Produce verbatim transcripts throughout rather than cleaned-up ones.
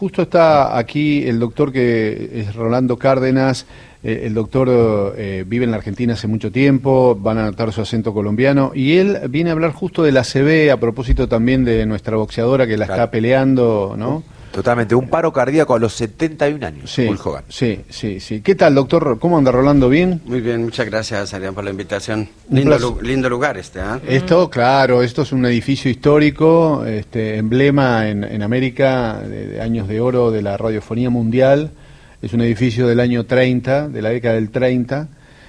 justo está aquí el doctor que es Rolando Cárdenas. Eh, el doctor eh, vive en la Argentina hace mucho tiempo, van a notar su acento colombiano, y él viene a hablar justo del A C V, a propósito también de nuestra boxeadora que la claro. está peleando, ¿no? Totalmente, un paro cardíaco a los setenta y un años. Sí, sí, sí, sí. ¿Qué tal, doctor? ¿Cómo anda, Rolando? ¿Bien? Muy bien, muchas gracias, Adrián, por la invitación. Lindo, lu lindo lugar este, ¿eh? Esto, claro, esto es un edificio histórico, este, emblema en, en América de, de años de oro de la radiofonía mundial. Es un edificio del año treinta, de la década del treinta.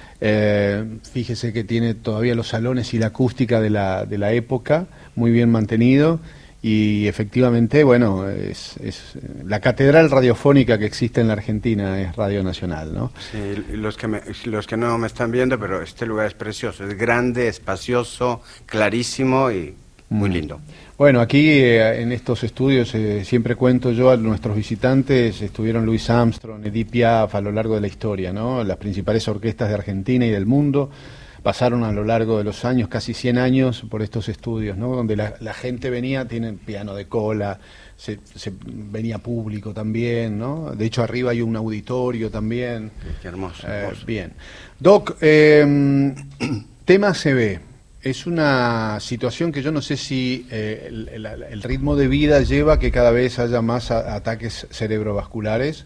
Eh, fíjese que tiene todavía los salones y la acústica de la, de la época, muy bien mantenido. Y efectivamente, bueno, es, es la catedral radiofónica que existe en la Argentina, es Radio Nacional, ¿no? Sí, los que, me, los que no me están viendo, pero este lugar es precioso, es grande, espacioso, clarísimo y muy mm. lindo. Bueno, aquí eh, en estos estudios, eh, siempre cuento yo a nuestros visitantes, estuvieron Louis Armstrong, Edith Piaf a lo largo de la historia, ¿no? Las principales orquestas de Argentina y del mundo pasaron a lo largo de los años, casi cien años, por estos estudios, ¿no? Donde la, la gente venía, tienen piano de cola, se, se venía público también, ¿no? De hecho, arriba hay un auditorio también. Qué hermoso. Eh, hermoso. Bien. Doc, eh, tema A C V. Es una situación que yo no sé si eh, el, el, el ritmo de vida lleva a que cada vez haya más a, ataques cerebrovasculares,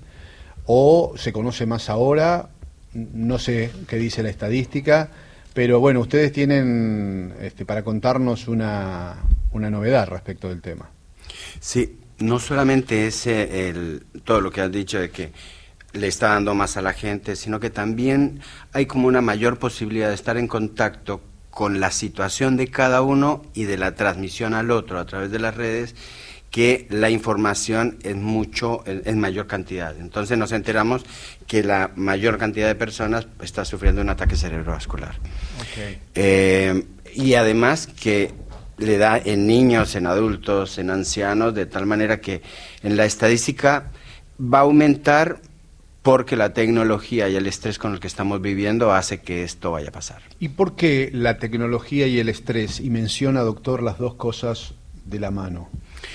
o se conoce más ahora, no sé qué dice la estadística. Pero bueno, ustedes tienen este, para contarnos una, una novedad respecto del tema. Sí, no solamente es el, todo lo que has dicho de que le está dando más a la gente, sino que también hay como una mayor posibilidad de estar en contacto con la situación de cada uno y de la transmisión al otro a través de las redes, que la información es mucho, en mayor cantidad. Entonces nos enteramos que la mayor cantidad de personas está sufriendo un ataque cerebrovascular. Okay. Eh, y además que le da en niños, en adultos, en ancianos, de tal manera que en la estadística va a aumentar porque la tecnología y el estrés con el que estamos viviendo hace que esto vaya a pasar. ¿Y por qué la tecnología y el estrés? Y menciona, doctor, las dos cosas de la mano.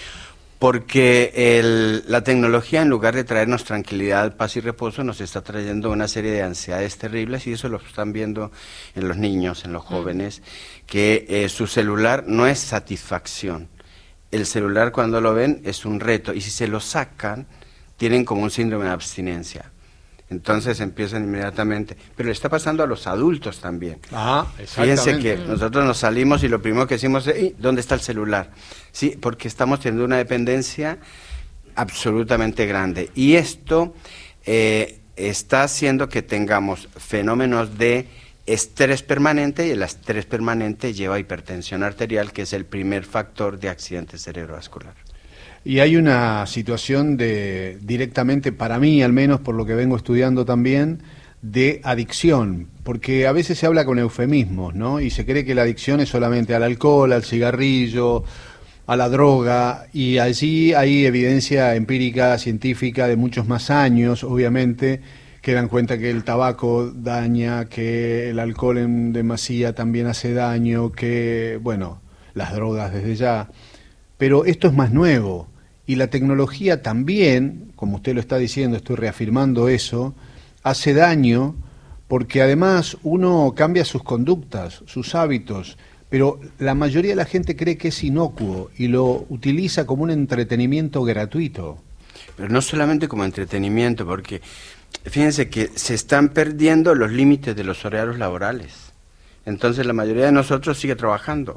Porque el, la tecnología, en lugar de traernos tranquilidad, paz y reposo, nos está trayendo una serie de ansiedades terribles, y eso lo están viendo en los niños, en los jóvenes, que eh, su celular no es satisfacción. El celular, cuando lo ven, es un reto, y si se lo sacan, tienen como un síndrome de abstinencia. Entonces empiezan inmediatamente, pero le está pasando a los adultos también. Ah, exactamente. Fíjense que nosotros nos salimos y lo primero que decimos es, ¿dónde está el celular? Sí, porque estamos teniendo una dependencia absolutamente grande. Y esto eh, está haciendo que tengamos fenómenos de estrés permanente, y el estrés permanente lleva a hipertensión arterial, que es el primer factor de accidente cerebrovascular. Y hay una situación de, directamente para mí, al menos por lo que vengo estudiando también, de adicción, porque a veces se habla con eufemismos, ¿no? Y se cree que la adicción es solamente al alcohol, al cigarrillo, a la droga, y allí hay evidencia empírica, científica, de muchos más años, obviamente, que dan cuenta que el tabaco daña, que el alcohol en demasía también hace daño, que, bueno, las drogas desde ya. Pero esto es más nuevo, y la tecnología también, como usted lo está diciendo, estoy reafirmando eso, hace daño, porque además uno cambia sus conductas, sus hábitos, pero la mayoría de la gente cree que es inocuo y lo utiliza como un entretenimiento gratuito. Pero no solamente como entretenimiento, porque fíjense que se están perdiendo los límites de los horarios laborales. Entonces la mayoría de nosotros sigue trabajando.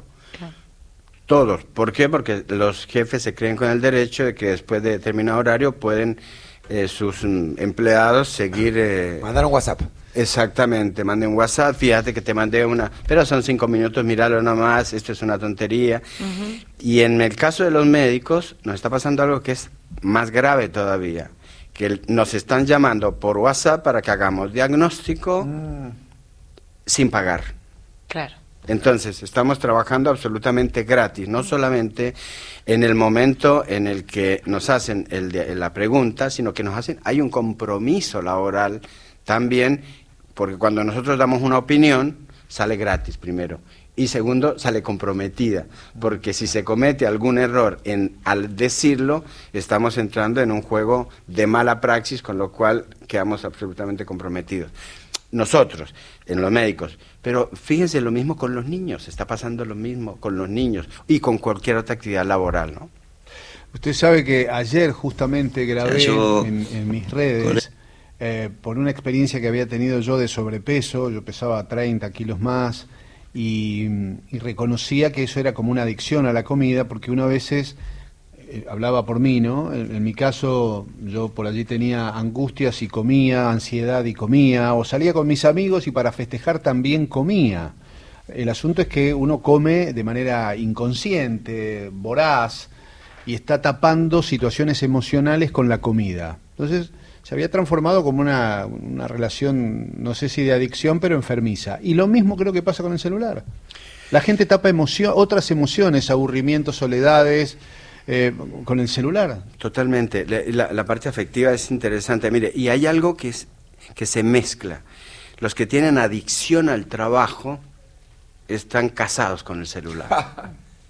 Todos. ¿Por qué? Porque los jefes se creen con el derecho de que después de determinado horario pueden eh, sus um, empleados seguir... Eh, Mandar un WhatsApp. Exactamente, manden un WhatsApp, fíjate que te mandé una... Pero son cinco minutos, míralo nomás, esto es una tontería. Uh-huh. Y en el caso de los médicos nos está pasando algo que es más grave todavía, que nos están llamando por WhatsApp para que hagamos diagnóstico uh. sin pagar. Claro. Entonces, estamos trabajando absolutamente gratis, no solamente en el momento en el que nos hacen el de, la pregunta, sino que nos hacen, hay un compromiso laboral también, porque cuando nosotros damos una opinión, sale gratis primero, Y segundo, sale comprometida, porque si se comete algún error en al decirlo, estamos entrando en un juego de mala praxis, con lo cual quedamos absolutamente comprometidos. Nosotros, en los médicos, pero fíjense lo mismo con los niños, está pasando lo mismo con los niños y con cualquier otra actividad laboral, ¿no? Usted sabe que ayer justamente grabé yo... en, en mis redes, eh, por una experiencia que había tenido yo de sobrepeso, yo pesaba treinta kilos más, y, y reconocía que eso era como una adicción a la comida, porque uno a veces, eh, hablaba por mí, ¿no? En, en mi caso, yo por allí tenía angustias y comía, ansiedad y comía, o salía con mis amigos y para festejar también comía. El asunto es que uno come de manera inconsciente, voraz, y está tapando situaciones emocionales con la comida. Entonces se había transformado como una, una relación, no sé si de adicción, pero enfermiza. Y lo mismo creo que pasa con el celular. La gente tapa emoción, otras emociones, aburrimientos, soledades, eh, con el celular. Totalmente. La, la parte afectiva es interesante. Mire, y hay algo que, es, que se mezcla. Los que tienen adicción al trabajo están casados con el celular.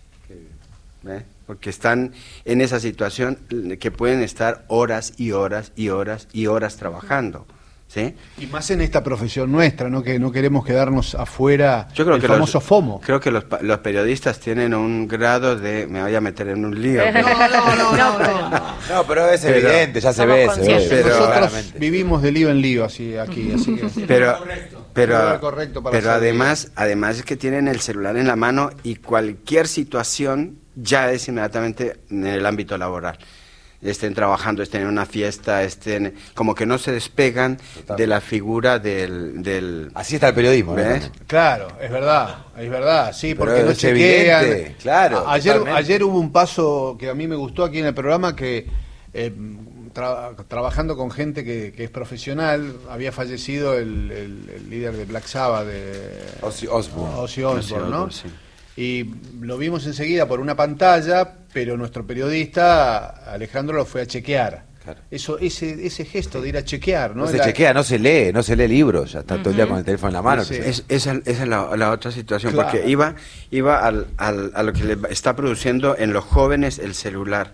¿Eh? Porque están en esa situación que pueden estar horas y horas y horas y horas trabajando, ¿sí? Y más en esta profesión nuestra, ¿no? Que no queremos quedarnos afuera. Yo creo del que famoso los, FOMO. Creo que los, los periodistas tienen un grado de... Me voy a meter en un lío. No, no, no, no, no, no. No, pero es pero, evidente, ya se ve, se ve. Pero, nosotros claramente. vivimos de lío en lío así aquí, así que... Pero, pero, correcto para pero hacer además, además es que tienen el celular en la mano y cualquier situación ya es inmediatamente en el ámbito laboral. Estén trabajando, estén en una fiesta, estén... Como que no se despegan Total. de la figura del... del Así está el periodismo, ¿no? Claro, es verdad, es verdad, sí, porque Pero no es chequean. evidente, claro. Ayer, totalmente. ayer hubo un paso que a mí me gustó aquí en el programa que... Eh, tra trabajando con gente que, que es profesional, había fallecido el, el, el líder de Black Sabbath, de Ozzy Osbourne, Ozzy Osbourne, ¿no? Sí. Y lo vimos enseguida por una pantalla, pero nuestro periodista Alejandro lo fue a chequear. Claro. Eso, ese, ese gesto de ir a chequear, ¿no? No se Era... chequea, no se lee, no se lee libros, ya está uh-huh. todo el día con el teléfono en la mano. Sí, es, esa, esa es la, la otra situación, claro. Porque iba, iba al, al, a lo que le está produciendo en los jóvenes el celular.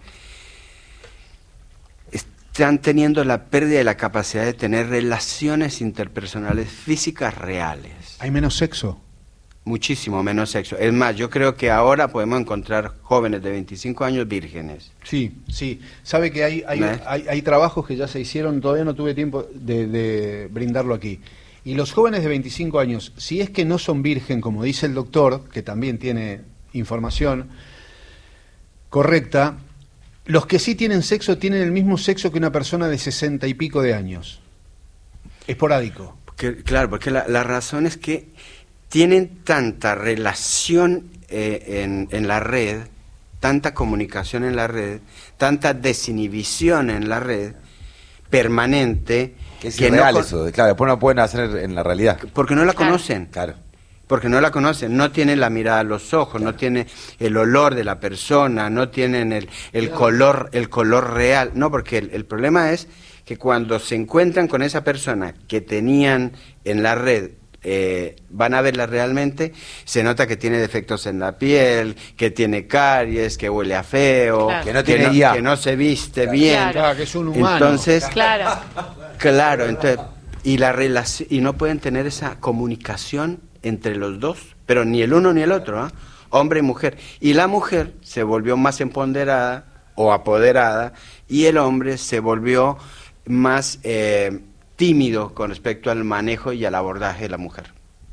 Están teniendo la pérdida de la capacidad de tener relaciones interpersonales físicas reales. ¿Hay menos sexo? Muchísimo menos sexo. Es más, yo creo que ahora podemos encontrar jóvenes de veinticinco años vírgenes. Sí, sí. Sabe que hay, hay, ¿Eh? hay, hay trabajos que ya se hicieron, todavía no tuve tiempo de, de brindarlo aquí. Y los jóvenes de veinticinco años, si es que no son virgen, como dice el doctor, que también tiene información correcta, los que sí tienen sexo tienen el mismo sexo que una persona de sesenta y pico de años. Esporádico. Porque, claro, porque la, la razón es que tienen tanta relación eh, en, en la red, tanta comunicación en la red, tanta desinhibición en la red, permanente... Que es irreal no eso, claro, después no pueden hacer en la realidad. Porque no la conocen. Claro. Porque no la conocen, no tienen la mirada a los ojos, claro. No tienen el olor de la persona, no tienen el, el claro. color, el color real. No, porque el, el problema es que cuando se encuentran con esa persona que tenían en la red, eh, van a verla realmente, se nota que tiene defectos en la piel, que tiene caries, que huele a feo, claro. que, no tiene que, no, ya. que no se viste claro. bien. Claro. Claro, que es un humano. Entonces, claro, claro, entonces, y la relación, y no pueden tener esa comunicación entre los dos, pero ni el uno ni el otro, ¿eh? Hombre y mujer. Y la mujer se volvió más empoderada o apoderada, y el hombre se volvió más eh, tímido con respecto al manejo y al abordaje de la mujer.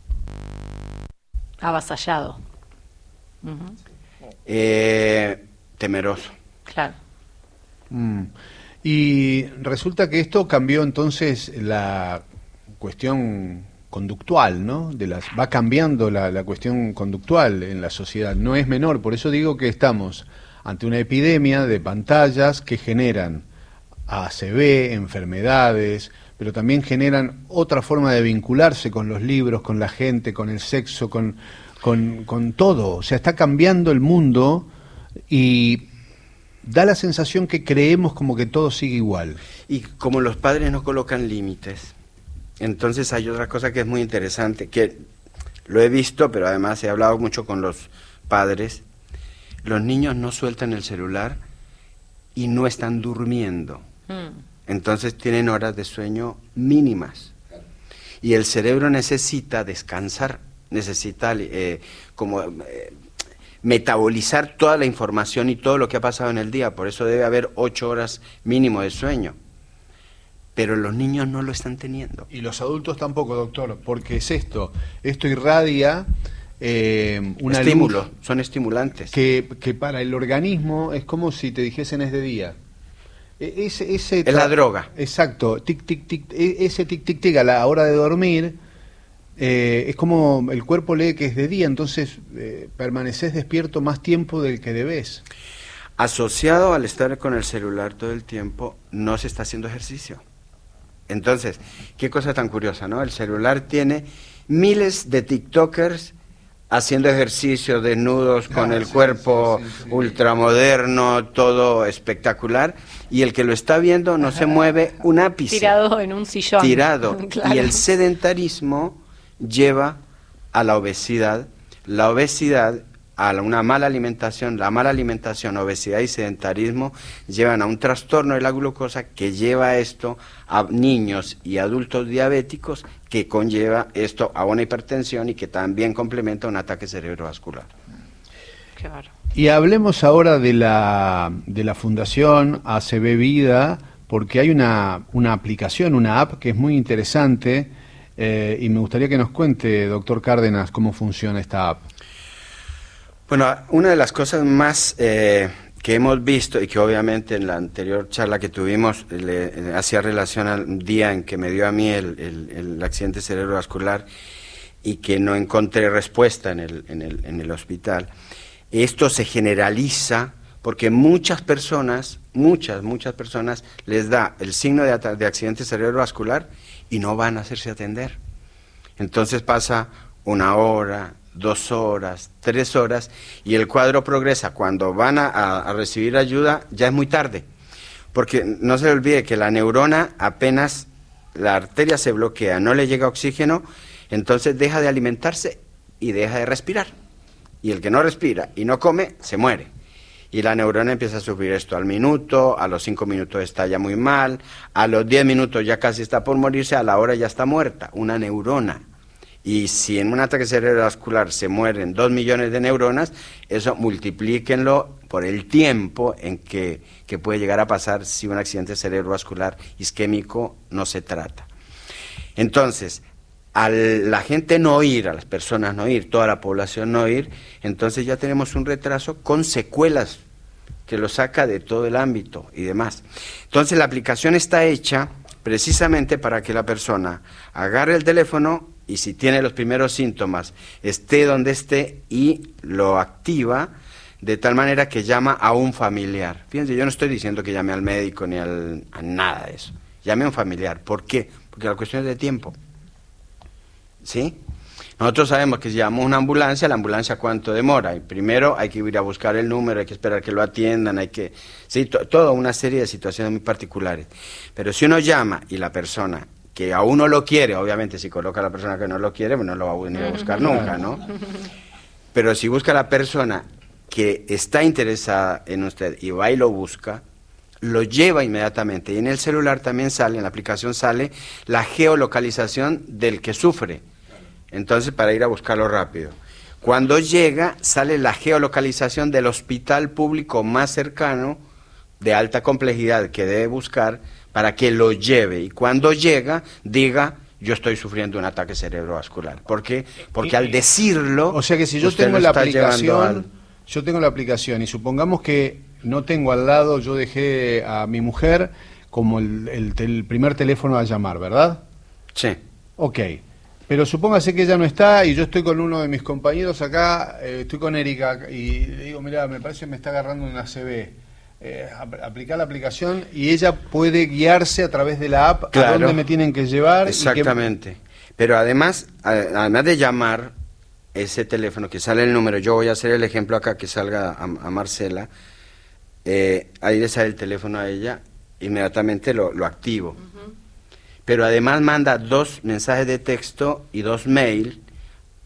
Avasallado. Uh-huh. eh, temeroso. Claro. Mm. Y resulta que esto cambió entonces la cuestión conductual, ¿no? De las, va cambiando la, la cuestión conductual en la sociedad, no es menor, por eso digo que estamos ante una epidemia de pantallas que generan A C V, enfermedades, pero también generan otra forma de vincularse con los libros, con la gente, con el sexo, con, con, con todo. O sea, está cambiando el mundo y da la sensación que creemos como que todo sigue igual. Y como los padres no colocan límites, entonces hay otra cosa que es muy interesante, que lo he visto, pero además he hablado mucho con los padres, los niños no sueltan el celular y no están durmiendo. Mm. Entonces tienen horas de sueño mínimas. Y el cerebro necesita descansar, necesita eh, como eh, metabolizar toda la información y todo lo que ha pasado en el día. Por eso debe haber ocho horas mínimo de sueño. Pero los niños no lo están teniendo. Y los adultos tampoco, doctor, porque es esto, esto irradia eh, una estímulo, luz son estimulantes. Que, que para el organismo es como si te dijesen es de día. Ese, ese es la droga. Exacto, tic, tic, tic, ese tic, tic, tic a la hora de dormir, eh, es como el cuerpo lee que es de día, entonces eh, permaneces despierto más tiempo del que debes. Asociado al estar con el celular todo el tiempo, no se está haciendo ejercicio. Entonces, qué cosa tan curiosa, ¿no? El celular tiene miles de TikTokers haciendo ejercicio, desnudos, con ah, el sí, cuerpo sí, sí, sí. ultramoderno, todo espectacular, y el que lo está viendo no se mueve un ápice. Tirado en un sillón. Tirado. Claro. Y el sedentarismo lleva a la obesidad, la obesidad a una mala alimentación, la mala alimentación, obesidad y sedentarismo llevan a un trastorno de la glucosa que lleva esto a niños y adultos diabéticos, que conlleva esto a una hipertensión y que también complementa un ataque cerebrovascular. Claro. Y hablemos ahora de la, de la Fundación A C B Vida, porque hay una, una aplicación, una app que es muy interesante, eh, y me gustaría que nos cuente, doctor Cárdenas, cómo funciona esta app. Bueno, una de las cosas más eh, que hemos visto y que obviamente en la anterior charla que tuvimos le, le hacía relación al día en que me dio a mí el, el, el accidente cerebrovascular y que no encontré respuesta en el, en el, en el hospital. Esto se generaliza porque muchas personas, muchas, muchas personas les da el signo de, de accidente cerebrovascular y no van a hacerse atender. Entonces pasa una hora, dos horas, tres horas, y el cuadro progresa. Cuando van a, a recibir ayuda, ya es muy tarde, porque no se le olvide que la neurona, apenas la arteria se bloquea, no le llega oxígeno, entonces deja de alimentarse y deja de respirar, y el que no respira y no come, se muere, y la neurona empieza a sufrir esto al minuto, a los cinco minutos está ya muy mal, a los diez minutos ya casi está por morirse, a la hora ya está muerta, una neurona. Y si en un ataque cerebrovascular se mueren dos millones de neuronas, eso multiplíquenlo por el tiempo en que, que puede llegar a pasar si un accidente cerebrovascular isquémico no se trata. Entonces, a la gente no ir, a las personas no ir, toda la población no ir, entonces ya tenemos un retraso con secuelas que lo saca de todo el ámbito y demás. Entonces la aplicación está hecha precisamente para que la persona agarre el teléfono y si tiene los primeros síntomas, esté donde esté y lo activa de tal manera que llama a un familiar. Fíjense, yo no estoy diciendo que llame al médico ni al, a nada de eso. Llame a un familiar. ¿Por qué? Porque la cuestión es de tiempo. ¿Sí? Nosotros sabemos que si llamamos a una ambulancia, la ambulancia ¿cuánto demora? Y primero hay que ir a buscar el número, hay que esperar que lo atiendan, hay que... Sí, to, toda una serie de situaciones muy particulares. Pero si uno llama y la persona que a uno lo quiere, obviamente si coloca a la persona que no lo quiere, pues no lo va a venir a buscar nunca, ¿no? Pero si busca a la persona que está interesada en usted y va y lo busca, lo lleva inmediatamente. Y en el celular también sale, en la aplicación sale la geolocalización del que sufre. Entonces, para ir a buscarlo rápido. Cuando llega, sale la geolocalización del hospital público más cercano, de alta complejidad, que debe buscar para que lo lleve. Y cuando llega, diga, yo estoy sufriendo un ataque cerebrovascular. ¿Por qué? Porque y, al decirlo... O sea que si yo tengo la aplicación, al... yo tengo la aplicación y supongamos que no tengo al lado, yo dejé a mi mujer como el, el, el primer teléfono a llamar, ¿verdad? Sí. Ok. Pero supóngase que ella no está y yo estoy con uno de mis compañeros acá, eh, estoy con Erika y le digo, mira, me parece que me está agarrando una A C V. Eh, aplicar la aplicación y ella puede guiarse a través de la app claro, a dónde me tienen que llevar. Exactamente. Y que... Pero además, además de llamar ese teléfono que sale el número, yo voy a hacer el ejemplo acá que salga a, a Marcela, eh, ahí le sale el teléfono a ella, inmediatamente lo, lo activo. Uh-huh. Pero además manda dos mensajes de texto y dos mail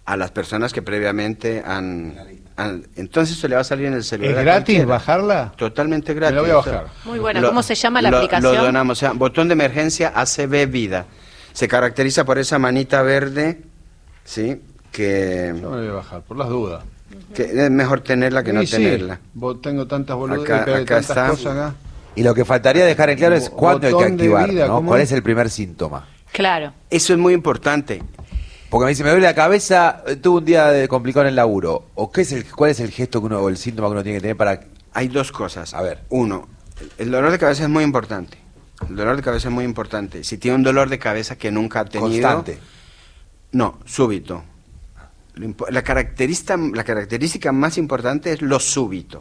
a las personas que previamente han, han... Entonces se le va a salir en el celular. ¿Es gratis cualquiera. bajarla? Totalmente gratis. Me la voy a bajar. Muy buena. Lo- ¿Cómo se llama la lo- aplicación? Lo donamos. O sea, botón de emergencia A C B Vida. Se caracteriza por esa manita verde, ¿sí? Que, Yo me la voy a bajar, por las dudas. que es mejor tenerla que no Sí, sí. tenerla. Vos tengo tantas boludeces, Acá- pero hay acá tantas está. cosas acá. Y lo que faltaría dejar en claro es Bo- cuándo hay que botón de activar, vida, ¿no? ¿cómo ¿Cuál es? es el primer síntoma? Claro. Eso es muy importante. Porque me dice, me duele la cabeza, eh, tuve un día de complicado en el laburo. ¿O qué es el, cuál es el gesto que uno, o el síntoma que uno tiene que tener para... Hay dos cosas. A ver. Uno, el dolor de cabeza es muy importante. El dolor de cabeza es muy importante. Si tiene un dolor de cabeza que nunca ha tenido... Constante. No, súbito. Lo impo- La característica, la característica más importante es lo súbito.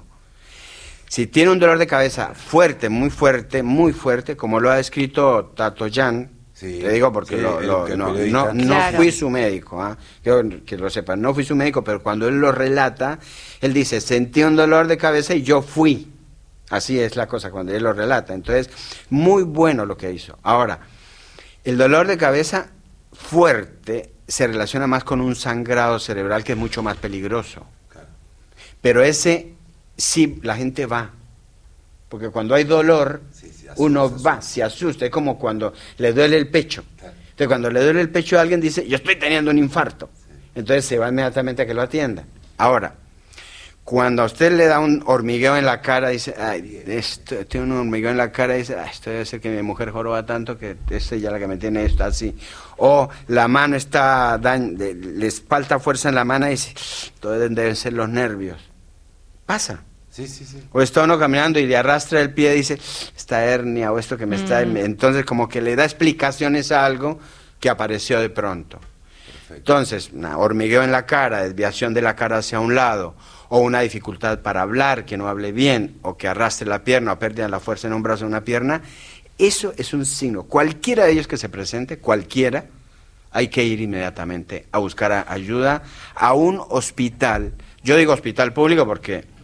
Si tiene un dolor de cabeza fuerte, muy fuerte, muy fuerte, como lo ha descrito Tato Jan, Sí, te digo porque sí, lo- el- lo- el no, periodista. no, no Claro. fui su médico, ¿ah? Quiero que lo sepan, no fui su médico, pero cuando él lo relata, él dice, sentí un dolor de cabeza y yo fui. Así es la cosa cuando él lo relata. Entonces, muy bueno lo que hizo. Ahora, el dolor de cabeza fuerte se relaciona más con un sangrado cerebral que es mucho más peligroso. Pero ese, sí, la gente va. Porque cuando hay dolor, Sí, sí, asusta, uno asusta. va, se asusta. Es como cuando le duele el pecho. Entonces, cuando le duele el pecho a alguien, dice, yo estoy teniendo un infarto. Entonces, se va inmediatamente a que lo atienda. Ahora, cuando a usted le da un hormigueo en la cara, dice, ay, esto, tiene un hormigueo en la cara, dice, ay, esto debe ser que mi mujer joroba tanto que esta es ya la que me tiene esto así. O la mano está, dañ- de- les falta fuerza en la mano y dice, esto deben, deben ser los nervios. Pasa. Sí, sí, sí. O está uno caminando y le arrastra el pie y dice, esta hernia o esto que me está... Mm. Entonces como que le da explicaciones a algo que apareció de pronto. Entonces, una hormigueo en la cara, desviación de la cara hacia un lado, o una dificultad para hablar, que no hable bien, o que arrastre la pierna, o pérdida de la fuerza en un brazo o una pierna, eso es un signo. Cualquiera de ellos que se presente, cualquiera, hay que ir inmediatamente a buscar a- ayuda a un hospital. Yo digo hospital público porque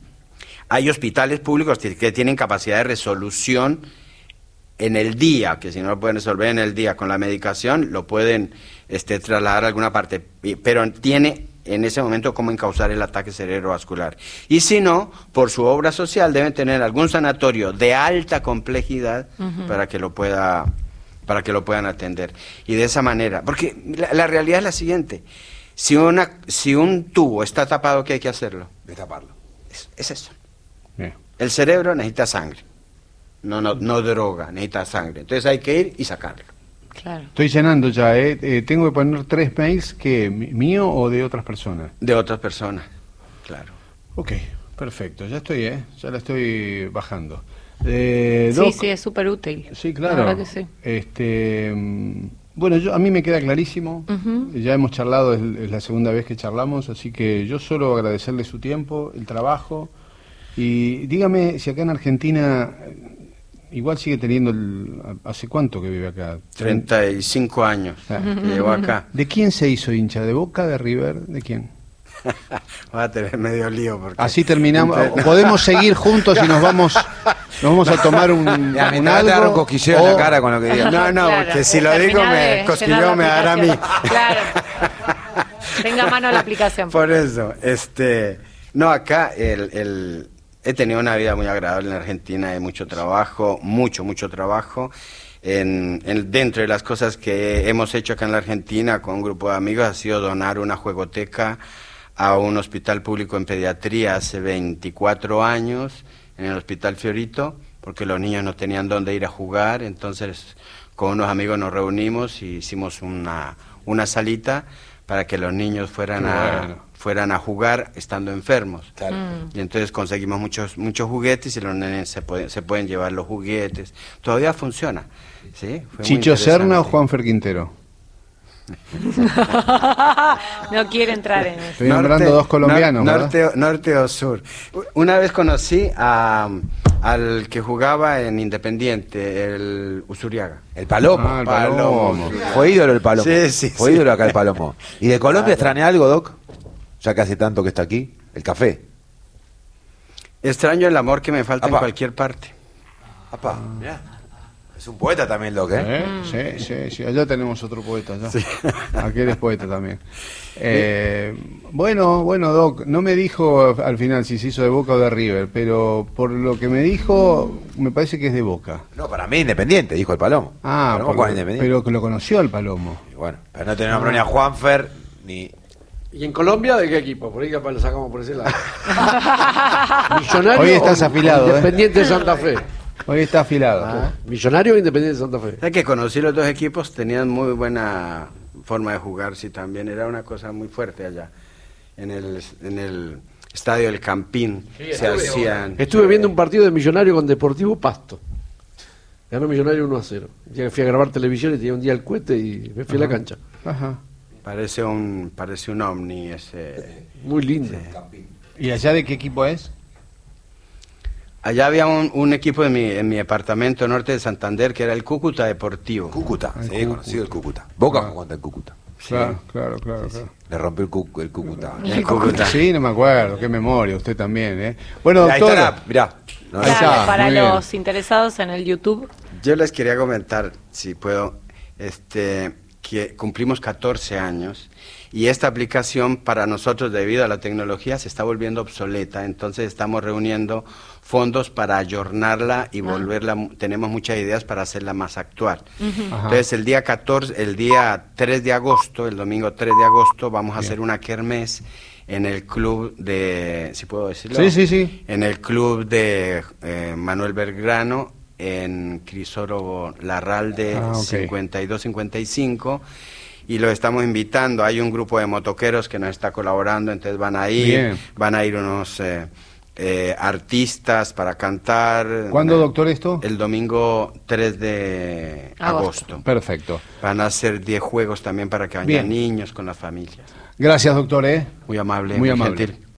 hay hospitales públicos que que tienen capacidad de resolución en el día, que si no lo pueden resolver en el día con la medicación, lo pueden este, trasladar a alguna parte, y- pero tiene en ese momento cómo encauzar el ataque cerebrovascular. Y si no, por su obra social deben tener algún sanatorio de alta complejidad Ujú. para que lo pueda para que lo puedan atender. Y de esa manera, porque la, la realidad es la siguiente, si una si un tubo está tapado, ¿qué hay que hacerlo? Destaparlo. Es, es eso. Bien. El cerebro necesita sangre, no, no, no droga, necesita sangre. Entonces hay que ir y sacarlo. Claro. Estoy llenando ya, ¿eh? Eh, tengo que poner tres mails, que mío o de otras personas. De otras personas, claro. Ok, perfecto, ya estoy, ¿eh? Ya la estoy bajando. Eh, Sí, Doc, sí, es súper útil. sí, La claro. verdad que sí. Este, mm, bueno, yo, a mí me queda clarísimo. Ujú. Ya hemos charlado, es, es la segunda vez que charlamos, así que yo solo agradecerle su tiempo, el trabajo. Y dígame si acá en Argentina, eh, igual sigue teniendo, el, ¿hace cuánto que vive acá? treinta y cinco años Ah. que llevo acá. ¿De quién se hizo hincha? ¿De Boca, de River? ¿De quién? Va a tener medio lío porque... Así terminamos. Entre- Podemos seguir juntos y nos vamos, nos vamos a tomar un, Ya, un mientras te agarra un algo. cosquilleo en o- la cara con lo que digas. No, no, Claro, porque si lo digo terminá me de cosquilleo llenar la me dará a mí. aplicación. Claro. Tenga a mano la aplicación. Por eso, este, no, acá el, el, he tenido una vida muy agradable en Argentina, hay mucho trabajo, mucho, mucho trabajo. En, en- dentro de las cosas que hemos hecho acá en la Argentina con un grupo de amigos ha sido donar una juegoteca a un hospital público en pediatría hace veinticuatro años, en el Hospital Fiorito, porque los niños no tenían dónde ir a jugar, entonces con unos amigos nos reunimos y hicimos una, una salita para que los niños fueran Qué a bueno. fueran a jugar estando enfermos. Claro. Mm. Y entonces conseguimos muchos muchos juguetes y los nenes se pueden se pueden llevar los juguetes. Todavía funciona. ¿Sí? Fue muy ¿Chicho Serna o interesante. Juanfer Quintero? No quiere entrar en eso. Estoy nombrando dos colombianos, nor- ¿verdad? norte, o- norte o sur. U- Una vez conocí a, al que jugaba en Independiente, el Usuriaga. El Palomo. Ah, el Palomo. Fue ídolo el Palomo. Sí, sí, Fue sí. ídolo acá el Palomo. ¿Y de Colombia Claro. extraña algo, Doc? Ya que hace tanto que está aquí. El café. Extraño el amor que me falta Apa. en cualquier parte. Apá, mirá. Es un poeta también, Doc, ¿eh? ¿Eh? Sí, sí, sí. Allá tenemos otro poeta. Allá. Sí. Aquel es poeta también. Eh, bueno, bueno, Doc, no me dijo al final si se hizo de Boca o de River, pero por lo que me dijo, me parece que es de Boca. No, para mí Independiente, dijo el Palomo. Ah, Palomo porque, juega en Independiente. pero que lo conoció el Palomo. Y bueno, pero no te nombró ni a Juanfer, ni... ¿Y en Colombia de qué equipo? Por ahí capaz lo sacamos por ese lado. Millonario Hoy estás o afilado, Independiente de Santa Fe. Hoy está afilado. Ah, Millonario o Independiente de Santa Fe. Es que conocí los dos equipos, tenían muy buena forma de jugar, sí, también era una cosa muy fuerte allá. En el, en el estadio del Campín Sí, se estuve, hacían... Estuve viendo un partido de Millonario con Deportivo Pasto. Ganó Millonario uno a cero. Ya que fui a grabar televisión y tenía un día el cohete y me fui a la cancha. Ajá. Parece un, parece un ovni ese... Muy lindo. ¿Y allá de qué equipo es? Allá había un, un equipo en mi, en mi departamento norte de Santander que era el Cúcuta Deportivo. Cúcuta, El sí, Cúcuta. conocido el Cúcuta. Boca Ah. jugó contra el Cúcuta. Claro, claro, claro, claro. Le rompió el, cu el Cúcuta. El Cúcuta. Sí, no me acuerdo, qué memoria, usted también, ¿eh? Bueno, Ahí doctor. está, mirá. No, Ahí Claro, está, para muy bien. los interesados en el YouTube. Yo les quería comentar, si puedo, este, que cumplimos catorce años y esta aplicación para nosotros, debido a la tecnología, se está volviendo obsoleta. Entonces estamos reuniendo fondos para ayornarla y volverla, tenemos muchas ideas para hacerla más actual. Ajá. Entonces el día catorce, el día tres de agosto, el domingo tres de agosto, vamos a hacer una kermés en el club de, si puedo decirlo, Sí, sí, sí. en el club de eh, Manuel Belgrano, en Crisólogo Larralde, Ah, ok. cincuenta y dos cincuenta y cinco, y los estamos invitando. Hay un grupo de motoqueros que nos está colaborando, entonces van a ir, Bien. van a ir unos eh, eh, artistas para cantar. ¿Cuándo, Eh, doctor, esto? El domingo tres de Agosto. agosto. Perfecto. Van a hacer diez juegos también para que vayan Bien. niños con las familias. Gracias, doctor, ¿eh? Muy amable, Muy amable. gentil.